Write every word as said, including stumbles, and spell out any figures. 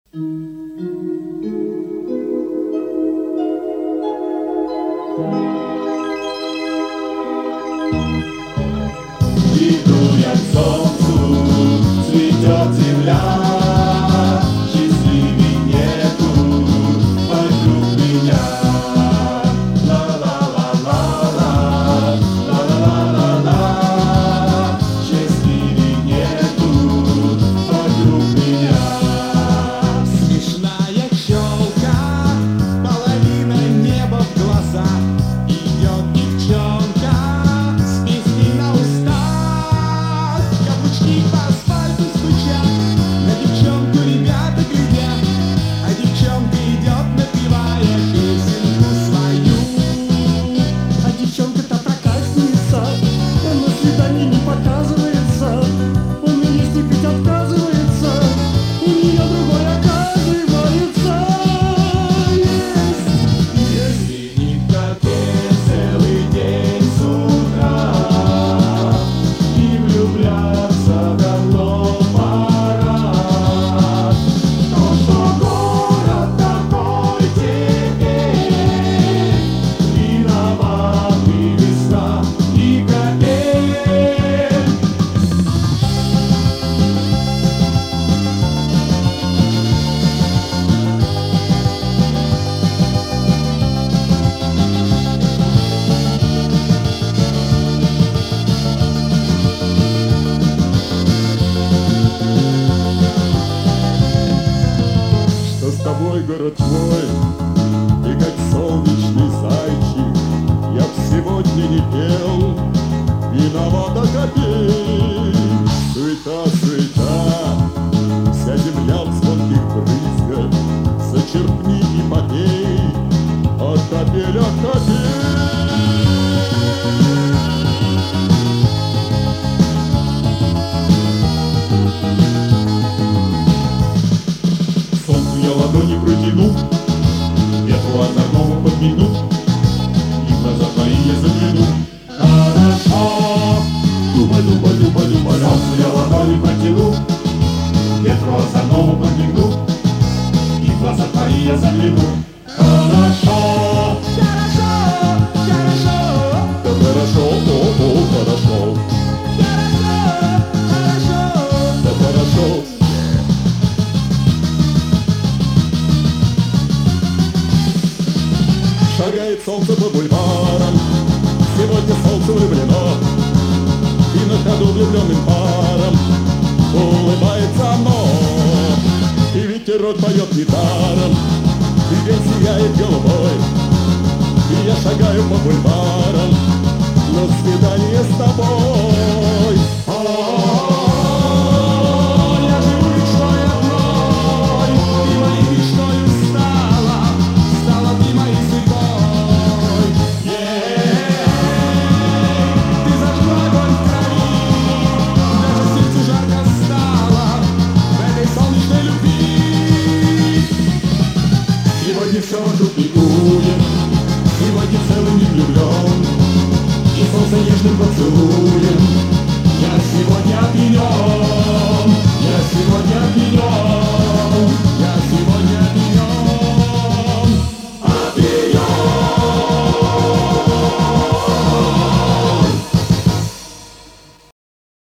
Иду я к солнцу, цветет земля, счастливей нету вокруг меня. Ла-ла-ла-ла-ла, ла-ла-ла-ла-ла, счастливей нету вокруг меня. Смешная челка, половина неба в глазах. Идет девчонка с песней на устах. Каблучки по асфальту стучат, на девчонку ребята глядят, а девчонка идет, напевая песенку свою. А девчонка-то проказница, он на свидании не показывается, он меня степить отказывается, у нее другой оказывается. Есть, есть. Звенит коктейль целый день с утра, и влюбляться давно пора. То, что город такой теперь, виноват и весна, и капель. Что с тобой, город мой, ты как солнечный зайчик, я б сегодня не пел, виновата капель. Суета, суета, вся земля в звонких брызгах, зачерпни и попей, а капель, а капель. Солнцу я ладони протяну, ветру озорному подмигну, и в глаза твои я загляну. Хорошо, дуба, дуба, дуба, дуба. Солнцу я ладони протяну, ветру озорному подмигну, и в глаза твои я загляну. Хорошо, Хорошо, хорошо, Да хорошо, о, о, хорошо, хорошо, хорошо. да хорошо. Шагает солнце по бульварам, сегодня солнце влюблено, и на ходу влюбленным паром улыбается оно. И ветерок поет недаром, и день сияет голубой, и я шагаю по бульварам на свидание с тобой.